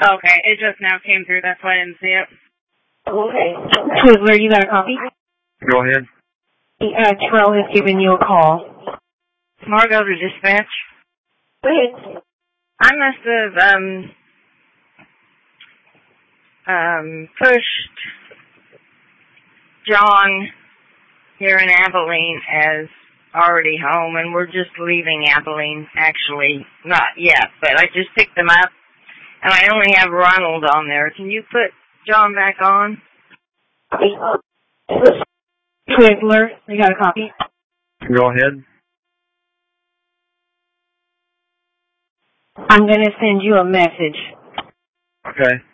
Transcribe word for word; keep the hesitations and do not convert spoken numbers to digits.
Okay, it just now came through. That's why I didn't see it. Okay. Twizzler, you got a copy? Go ahead. Uh, Terrell has given you a call. Margot to dispatch. Go ahead. I must have um um pushed John here in Abilene as already home, and we're just leaving Abilene. Actually, not yet, but I just picked them up, and I only have Ronald on there. Can you put John back on? Twizzler, you got a copy? Go ahead. I'm going to send you a message. Okay.